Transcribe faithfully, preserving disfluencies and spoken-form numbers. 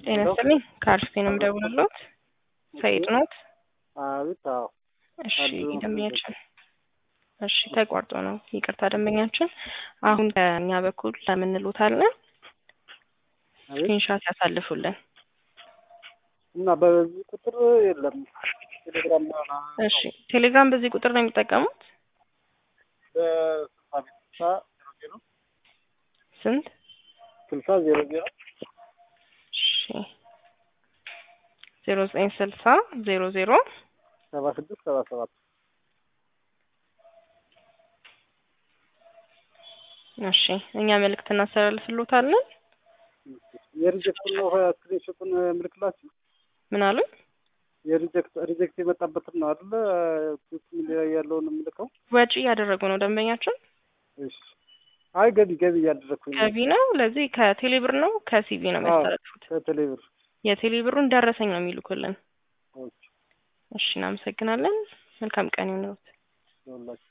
ጤና ይስጥልኝ ካርስቴንም ደውሎት ሰይድ ኖት? አቤት። አዎ እሺ ደንበኛችን እሺ ተቋርጦ ነው ይቅርታ ደንበኛችን አሁን ከኛ በኩል ለምንሉታለን ስክሪንሾት ያሳልፉልን እና በዚህ ቁጥር የለም ቴሌግራም ነው። እሺ ቴሌግራም በዚህ ቁጥር ነው የሚጠቀሙት? በስልሳ ዜሮ ስንት ስልሳ ዜሮ ዜሮ እሺ ዜሮ ዘጠኝ ስልሳ ዜሮ ዜሮ ሰባ ስድስት ሰባ ሰባት እሺ እኛ መልእክት እናስተላልፍልዎታለን። የሪጀክት ነው ስክሪንሾቱን ምልክላችሁ ምን አሉ? የሪጀክት ሪጀክት የመጣበት ነው አይደል? ምን ላይ ያለውን ምልከው ወጪ ያደረጉ ነው ደንበኛችን? እሺ አይ ገቢ ገቢ ያደረኩኝ ገቢ ነው። ለዚህ ከቴሌብር ነው ከሲቪ ነው የሚያስተላልፉት? ከቴሌብር የቴሌብሩን ደረሰኝ ነው የሚልኩልን። ኦኬ እሺ እናመሰግናለን። መልካም ቀን ይሁንልዎት።